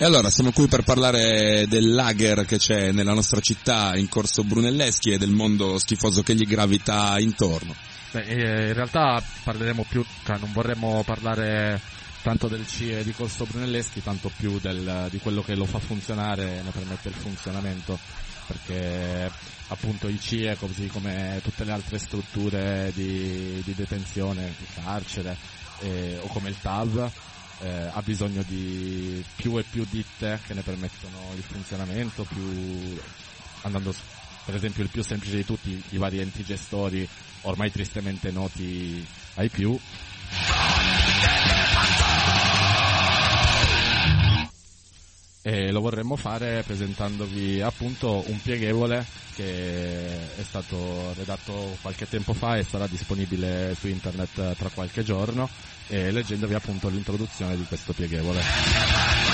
E allora siamo qui per parlare del lager che c'è nella nostra città in Corso Brunelleschi e del mondo schifoso che gli gravita intorno. In realtà parleremo più, cioè non vorremmo parlare tanto del CIE di Corso Brunelleschi, tanto più di quello che lo fa funzionare e ne permette il funzionamento, perché appunto il CIE, così come tutte le altre strutture di detenzione, di carcere o come il TAV, ha bisogno di più e più ditte che ne permettono il funzionamento, andando per esempio il più semplice di tutti, i vari enti gestori ormai tristemente noti ai più. E lo vorremmo fare presentandovi appunto un pieghevole che è stato redatto qualche tempo fa e sarà disponibile su internet tra qualche giorno, e leggendovi appunto l'introduzione di questo pieghevole.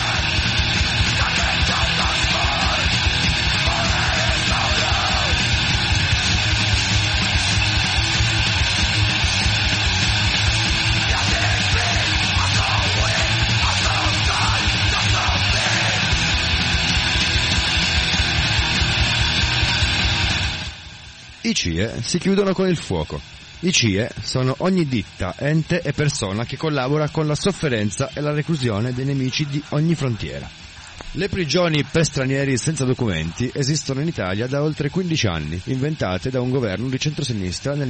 I CIE si chiudono con il fuoco. I CIE sono ogni ditta, ente e persona che collabora con la sofferenza e la reclusione dei nemici di ogni frontiera. Le prigioni per stranieri senza documenti esistono in Italia da oltre 15 anni, inventate da un governo di centrosinistra nel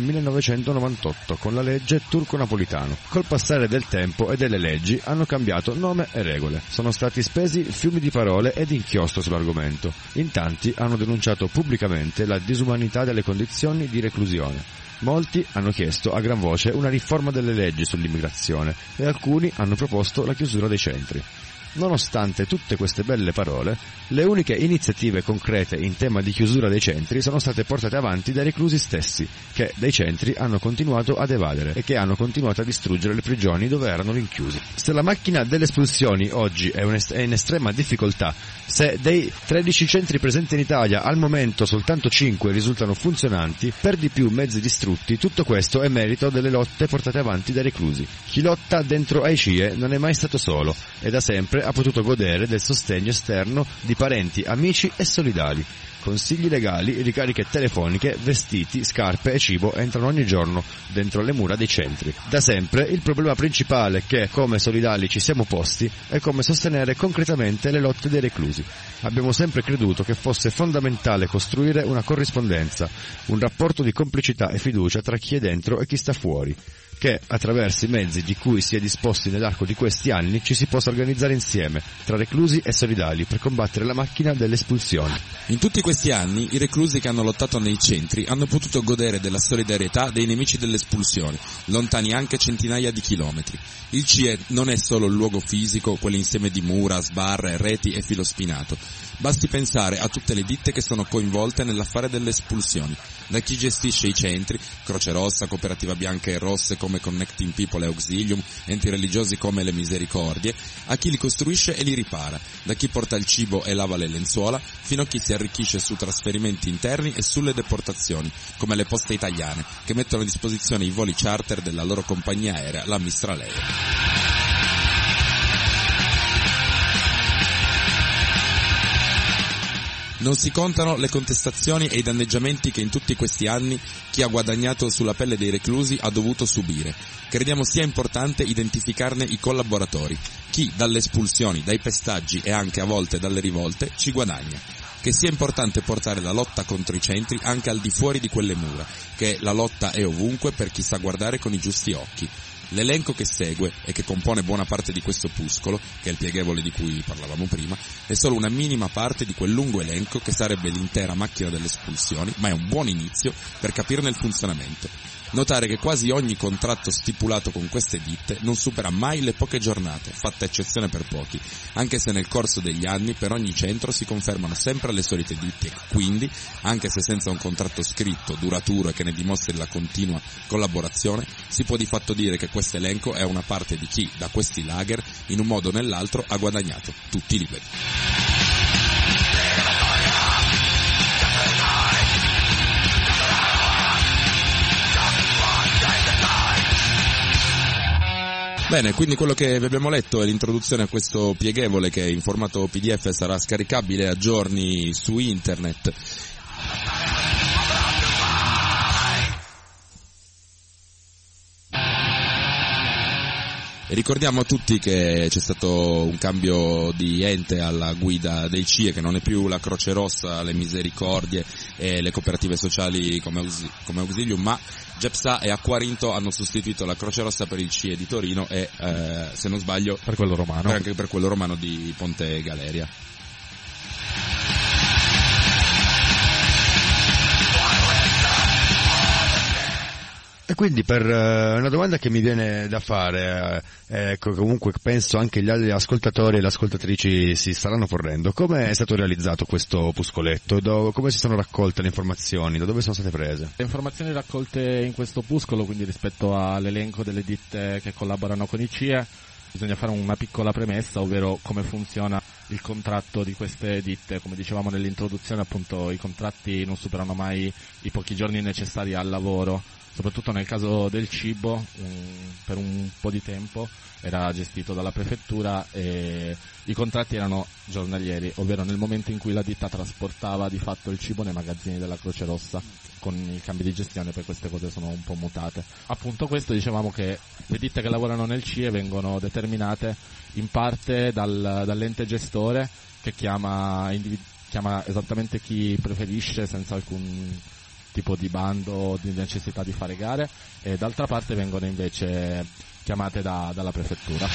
1998 con la legge Turco-Napolitano. Col passare del tempo e delle leggi hanno cambiato nome e regole. Sono stati spesi fiumi di parole ed inchiostro sull'argomento. In tanti hanno denunciato pubblicamente la disumanità delle condizioni di reclusione. Molti hanno chiesto a gran voce una riforma delle leggi sull'immigrazione e alcuni hanno proposto la chiusura dei centri. Nonostante tutte queste belle parole, le uniche iniziative concrete in tema di chiusura dei centri sono state portate avanti dai reclusi stessi, che dai centri hanno continuato ad evadere e che hanno continuato a distruggere le prigioni dove erano rinchiusi. Se la macchina delle espulsioni oggi è in estrema difficoltà, se dei 13 centri presenti in Italia al momento soltanto 5 risultano funzionanti, per di più mezzi distrutti, tutto questo è merito delle lotte portate avanti dai reclusi. Chi lotta dentro ai CIE non è mai stato solo e da sempre ha potuto godere del sostegno esterno di parenti, amici e solidali. Consigli legali, ricariche telefoniche, vestiti, scarpe e cibo entrano ogni giorno dentro le mura dei centri. Da sempre il problema principale che, come solidali, ci siamo posti è come sostenere concretamente le lotte dei reclusi. Abbiamo sempre creduto che fosse fondamentale costruire una corrispondenza, un rapporto di complicità e fiducia tra chi è dentro e chi sta fuori, che attraverso i mezzi di cui si è disposti nell'arco di questi anni ci si possa organizzare insieme, tra reclusi e solidali, per combattere la macchina delle espulsioni. In tutti questi anni i reclusi che hanno lottato nei centri hanno potuto godere della solidarietà dei nemici delle espulsioni, lontani anche centinaia di chilometri. Il CIE non è solo il luogo fisico, quell'insieme di mura, sbarre, reti e filo spinato. Basti pensare a tutte le ditte che sono coinvolte nell'affare delle espulsioni, da chi gestisce i centri, Croce Rossa, Cooperativa Bianca e Rosse come Connecting People e Auxilium, enti religiosi come le Misericordie, a chi li costruisce e li ripara, da chi porta il cibo e lava le lenzuola, fino a chi si arricchisce su trasferimenti interni e sulle deportazioni, come le Poste Italiane, che mettono a disposizione i voli charter della loro compagnia aerea, la Mistral Air. Non si contano le contestazioni e i danneggiamenti che in tutti questi anni chi ha guadagnato sulla pelle dei reclusi ha dovuto subire. Crediamo sia importante identificarne i collaboratori, chi dalle espulsioni, dai pestaggi e anche a volte dalle rivolte ci guadagna. Che sia importante portare la lotta contro i centri anche al di fuori di quelle mura, che la lotta è ovunque per chi sa guardare con i giusti occhi. L'elenco che segue e che compone buona parte di questo opuscolo, che è il pieghevole di cui parlavamo prima, è solo una minima parte di quel lungo elenco che sarebbe l'intera macchina delle espulsioni, ma è un buon inizio per capirne il funzionamento. Notare che quasi ogni contratto stipulato con queste ditte non supera mai le poche giornate, fatta eccezione per pochi, anche se nel corso degli anni per ogni centro si confermano sempre le solite ditte, quindi, anche se senza un contratto scritto, duraturo e che ne dimostri la continua collaborazione, si può di fatto dire che questo elenco è una parte di chi, da questi lager, in un modo o nell'altro, ha guadagnato tutti liberi. Bene, quindi quello che vi abbiamo letto è l'introduzione a questo pieghevole che in formato PDF sarà scaricabile a giorni su internet. E ricordiamo a tutti che c'è stato un cambio di ente alla guida dei CIE, che non è più la Croce Rossa, le Misericordie e le cooperative sociali come Auxilium, ma GEPSA e Acquarinto hanno sostituito la Croce Rossa per il CIE di Torino e, se non sbaglio, per quello romano, anche per quello romano di Ponte Galeria. E quindi per una domanda che mi viene da fare, comunque penso anche gli altri ascoltatori e le ascoltatrici si staranno porrendo, come è stato realizzato questo puscoletto? Come si sono raccolte le informazioni? Da dove sono state prese? Le informazioni raccolte in questo opuscolo, quindi rispetto all'elenco delle ditte che collaborano con i CIE, bisogna fare una piccola premessa, ovvero come funziona il contratto di queste ditte. Come dicevamo nell'introduzione, appunto, i contratti non superano mai i pochi giorni necessari al lavoro. Soprattutto nel caso del cibo, per un po' di tempo era gestito dalla prefettura e i contratti erano giornalieri, ovvero nel momento in cui la ditta trasportava di fatto il cibo nei magazzini della Croce Rossa. Con i cambi di gestione poi queste cose sono un po' mutate. Appunto questo, dicevamo che le ditte che lavorano nel CIE vengono determinate in parte dall'ente gestore, che chiama esattamente chi preferisce senza alcun tipo di bando o di necessità di fare gare, e d'altra parte vengono invece chiamate dalla prefettura.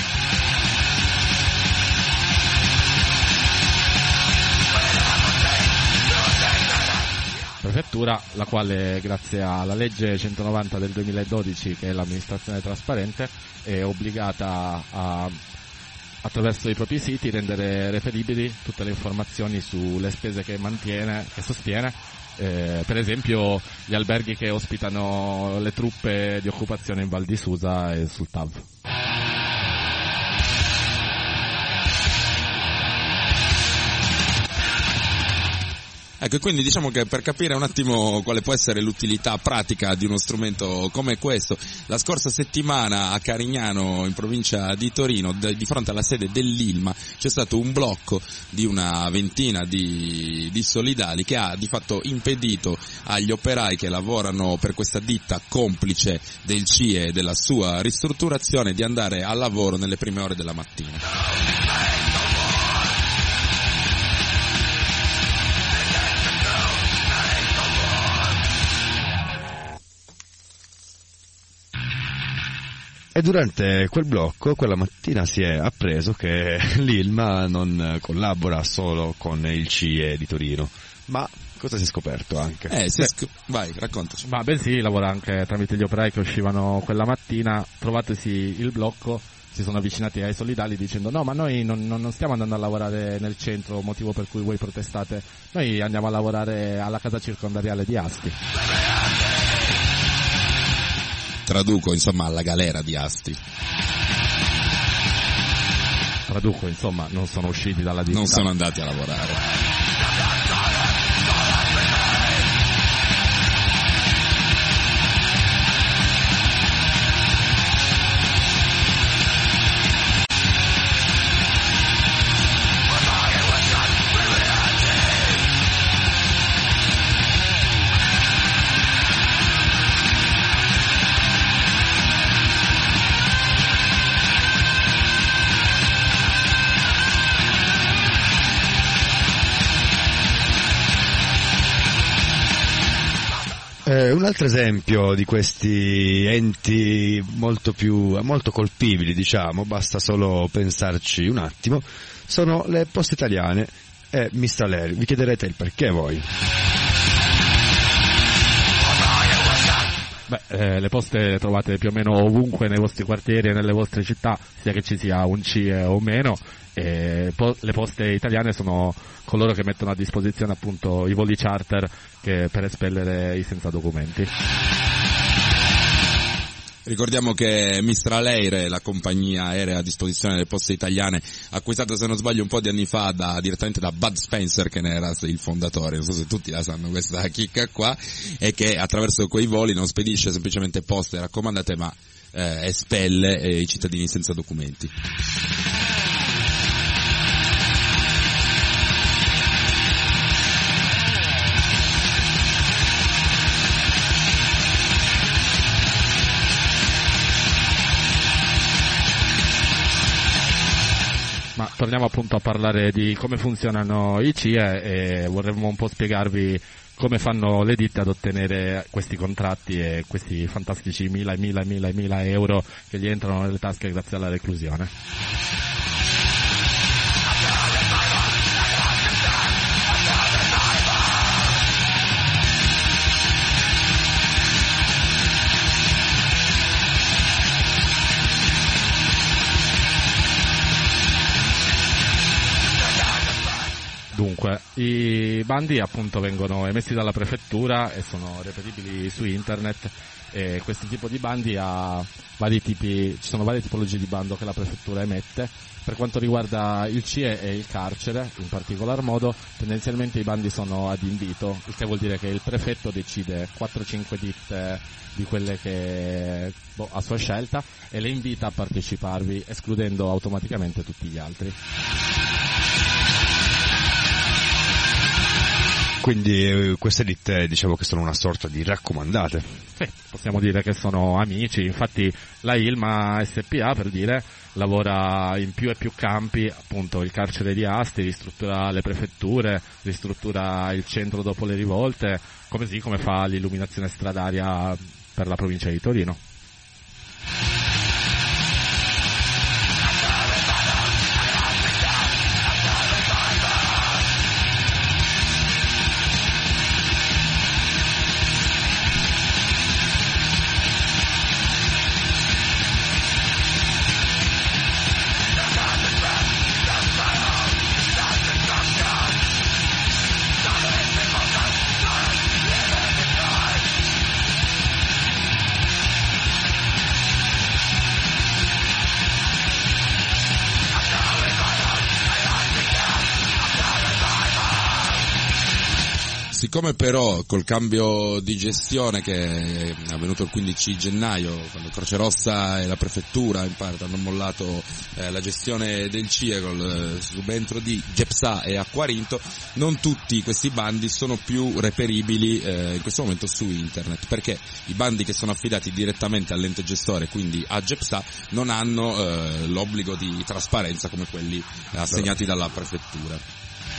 Prefettura, la quale grazie alla legge 190 del 2012, che è l'amministrazione trasparente, è obbligata attraverso i propri siti rendere reperibili tutte le informazioni sulle spese che sostiene. Per esempio gli alberghi che ospitano le truppe di occupazione in Val di Susa e sul TAV. Ecco, quindi diciamo che per capire un attimo quale può essere l'utilità pratica di uno strumento come questo, la scorsa settimana a Carignano, in provincia di Torino, di fronte alla sede dell'Ilma, c'è stato un blocco di una ventina di solidali che ha di fatto impedito agli operai che lavorano per questa ditta complice del CIE e della sua ristrutturazione di andare al lavoro nelle prime ore della mattina. E durante quel blocco, quella mattina, si è appreso che l'Ilma non collabora solo con il CIE di Torino, ma cosa si è scoperto anche? Vai, raccontaci. Ma bensì lavora anche tramite gli operai che uscivano quella mattina, trovatesi il blocco, si sono avvicinati ai solidali dicendo: no, ma noi non stiamo andando a lavorare nel centro, motivo per cui voi protestate, noi andiamo a lavorare alla casa circondariale di Asti. Traduco, insomma, alla galera di Asti. Traduco, insomma, non sono usciti dalla ditta. Non sono andati a lavorare. Un altro esempio di questi enti molto colpibili, diciamo, basta solo pensarci un attimo, sono le Poste Italiane e Mistraleri. Vi chiederete il perché voi? Le poste le trovate più o meno ovunque nei vostri quartieri e nelle vostre città, sia che ci sia un CIE o meno, e le poste italiane sono coloro che mettono a disposizione appunto i voli charter per espellere i senza documenti. Ricordiamo che Mistraleire, la compagnia aerea a disposizione delle Poste Italiane, acquistata, se non sbaglio, un po' di anni fa direttamente da Bud Spencer, che ne era il fondatore, non so se tutti la sanno questa chicca qua, e che attraverso quei voli non spedisce semplicemente poste raccomandate, ma espelle i cittadini senza documenti. Ma torniamo appunto a parlare di come funzionano i CIE e vorremmo un po' spiegarvi come fanno le ditte ad ottenere questi contratti e questi fantastici 1000 euro che gli entrano nelle tasche grazie alla reclusione. Dunque, i bandi appunto vengono emessi dalla prefettura e sono reperibili su internet, e questo tipo di bandi ha vari tipi, ci sono varie tipologie di bando che la prefettura emette. Per quanto riguarda il CIE e il carcere, in particolar modo, tendenzialmente i bandi sono ad invito, il che vuol dire che il prefetto decide 4-5 ditte di quelle che a sua scelta e le invita a parteciparvi, escludendo automaticamente tutti gli altri. Quindi queste ditte diciamo che sono una sorta di raccomandate. Sì, possiamo dire che sono amici, infatti la Ilma SPA, per dire, lavora in più e più campi, appunto il carcere di Asti, ristruttura le prefetture, ristruttura il centro dopo le rivolte, così come fa l'illuminazione stradaria per la provincia di Torino. Siccome però col cambio di gestione che è avvenuto il 15 gennaio, quando Croce Rossa e la prefettura in parte hanno mollato la gestione del CIE col subentro di Gepsa e Acquarinto, non tutti questi bandi sono più reperibili in questo momento su internet, perché i bandi che sono affidati direttamente all'ente gestore, quindi a Gepsa, non hanno l'obbligo di trasparenza come quelli assegnati dalla prefettura.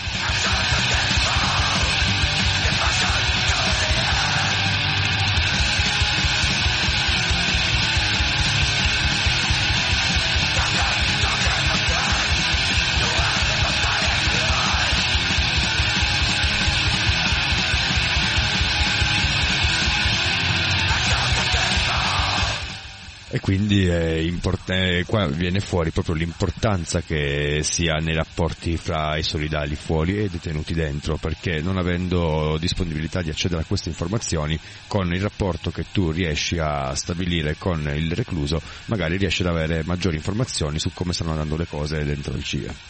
E quindi qua viene fuori proprio l'importanza che si ha nei rapporti fra i solidali fuori e i detenuti dentro, perché non avendo disponibilità di accedere a queste informazioni, con il rapporto che tu riesci a stabilire con il recluso, magari riesci ad avere maggiori informazioni su come stanno andando le cose dentro il CIE.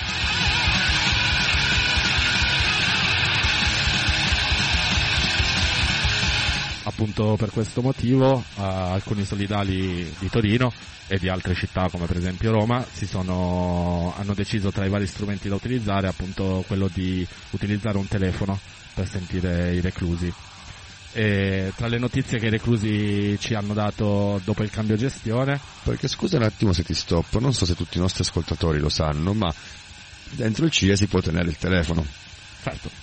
Appunto per questo motivo alcuni solidali di Torino e di altre città come per esempio Roma hanno deciso tra i vari strumenti da utilizzare appunto quello di utilizzare un telefono per sentire i reclusi. E tra le notizie che i reclusi ci hanno dato dopo il cambio gestione, perché scusa un attimo se ti stoppo, non so se tutti i nostri ascoltatori lo sanno, ma dentro il CIE si può tenere il telefono. Certo.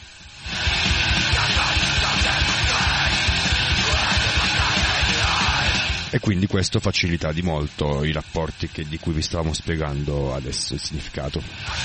E quindi questo facilita di molto i rapporti di cui vi stavamo spiegando adesso il significato.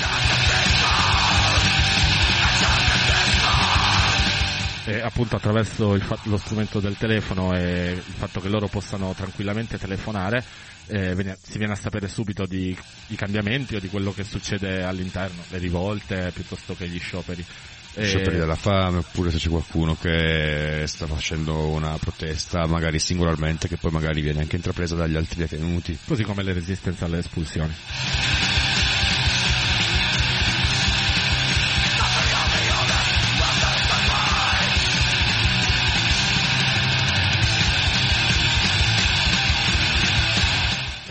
E appunto attraverso lo strumento del telefono e il fatto che loro possano tranquillamente telefonare si viene a sapere subito di cambiamenti o di quello che succede all'interno, le rivolte piuttosto che gli scioperi. Scioperi della fame, oppure se c'è qualcuno che sta facendo una protesta magari singolarmente che poi magari viene anche intrapresa dagli altri detenuti, così come le resistenze alle espulsioni.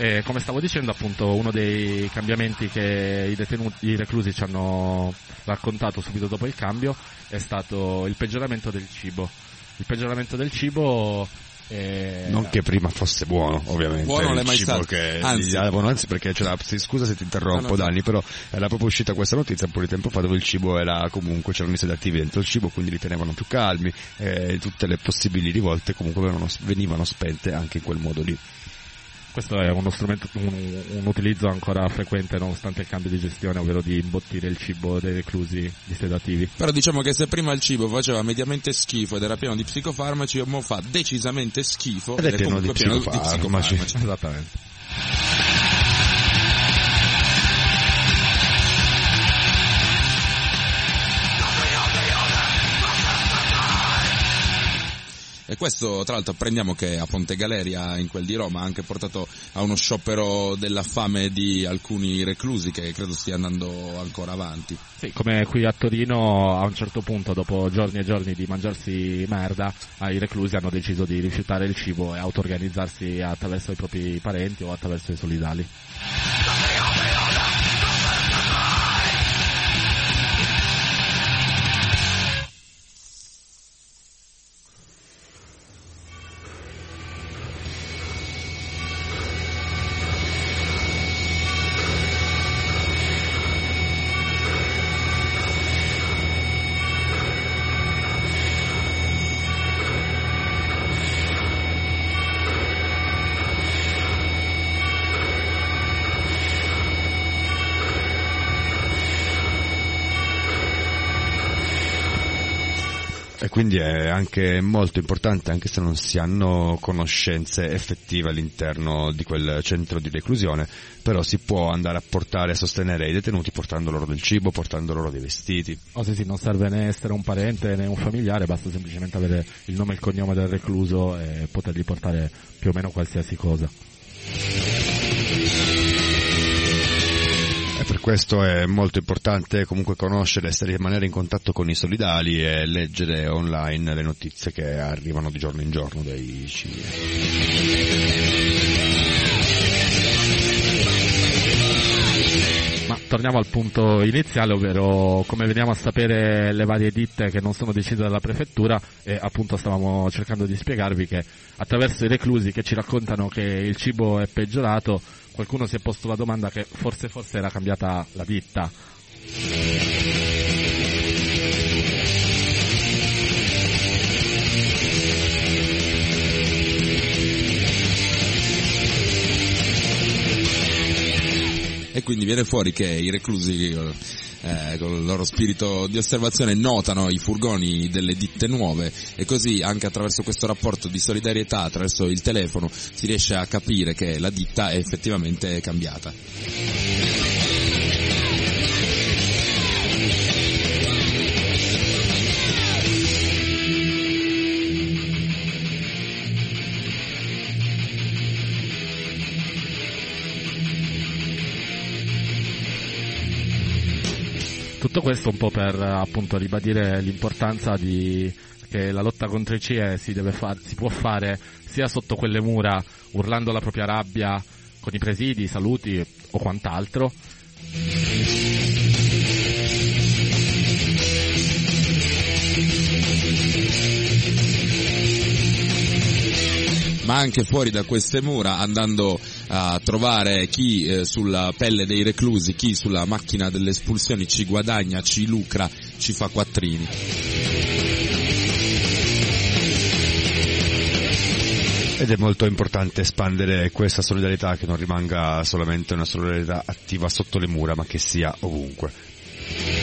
E come stavo dicendo, appunto, uno dei cambiamenti che i reclusi ci hanno raccontato subito dopo il cambio è stato il peggioramento del cibo. Il peggioramento del cibo non che prima fosse buono, ovviamente, buono non è il mai cibo stato. che Anzi. gli davano, anzi, perché scusa se ti interrompo, Danni, però era proprio uscita questa notizia un po' di tempo fa, dove il cibo era comunque, c'erano i sedativi dentro il cibo, quindi li tenevano più calmi, tutte le possibili rivolte comunque venivano spente anche in quel modo lì. Questo è uno strumento, un utilizzo ancora frequente nonostante il cambio di gestione, ovvero di imbottire il cibo dei reclusi di sedativi. Però diciamo che se prima il cibo faceva mediamente schifo ed era pieno di psicofarmaci, ora fa decisamente schifo ed è pieno di psicofarmaci. Esattamente. E questo, tra l'altro, apprendiamo che a Ponte Galeria, in quel di Roma, ha anche portato a uno sciopero della fame di alcuni reclusi, che credo stia andando ancora avanti. Sì, come qui a Torino, a un certo punto, dopo giorni e giorni di mangiarsi merda, i reclusi hanno deciso di rifiutare il cibo e auto-organizzarsi attraverso i propri parenti o attraverso i solidali. E quindi è anche molto importante, anche se non si hanno conoscenze effettive all'interno di quel centro di reclusione, però si può andare a portare, a sostenere i detenuti portando loro del cibo, portando loro dei vestiti. Oh sì, non serve né essere un parente né un familiare, basta semplicemente avere il nome e il cognome del recluso e potergli portare più o meno qualsiasi cosa. E per questo è molto importante comunque conoscere, rimanere in contatto con i solidali e leggere online le notizie che arrivano di giorno in giorno dai CIE. Ma torniamo al punto iniziale, ovvero come veniamo a sapere le varie ditte che non sono decise dalla prefettura, e appunto stavamo cercando di spiegarvi che attraverso i reclusi che ci raccontano che il cibo è peggiorato, qualcuno si è posto la domanda che forse era cambiata la ditta. E quindi viene fuori che i reclusi con il loro spirito di osservazione notano i furgoni delle ditte nuove, e così anche attraverso questo rapporto di solidarietà attraverso il telefono si riesce a capire che la ditta è effettivamente cambiata. Tutto questo un po' per appunto ribadire l'importanza che la lotta contro i CIE si può fare sia sotto quelle mura, urlando la propria rabbia con i presidi, i saluti o quant'altro, ma anche fuori da queste mura, andando a trovare chi sulla pelle dei reclusi, chi sulla macchina delle espulsioni ci guadagna, ci lucra, ci fa quattrini. Ed è molto importante espandere questa solidarietà, che non rimanga solamente una solidarietà attiva sotto le mura, ma che sia ovunque.